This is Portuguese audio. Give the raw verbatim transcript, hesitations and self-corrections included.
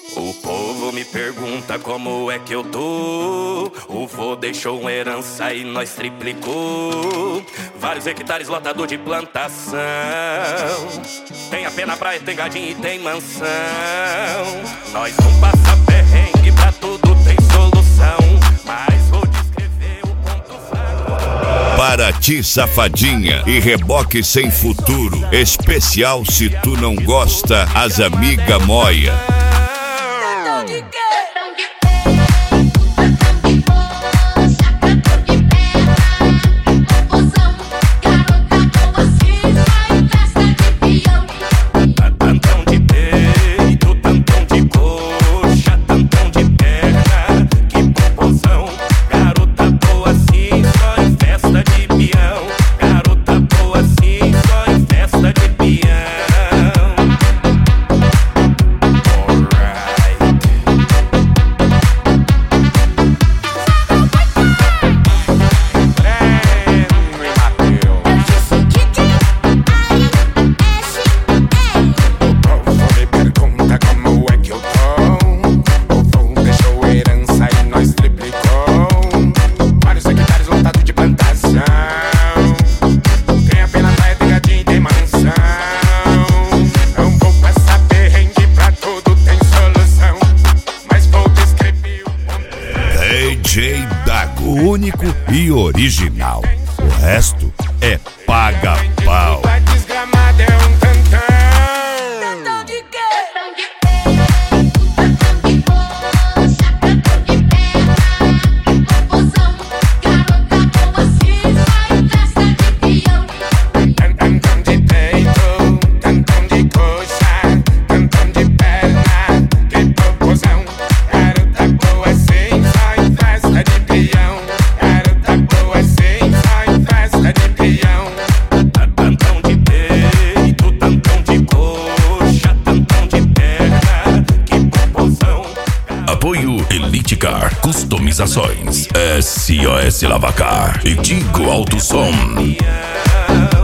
O povo me pergunta como é que eu tô. O vô deixou uma herança e nós triplicou. Vários hectares lotado de plantação. Tem a pé na praia, tem gadinho e tem mansão. Nós não passa perrengue, pra tudo tem solução. Mas vou descrever o ponto fraco. Paraty Safadinha e reboque sem futuro. Especial se tu não gosta, as amiga moia. D J Dago, único e original. O resto é paga-pau. Apoio Elite Car, customizações, S O S Lavacar e Tigo Alto Som.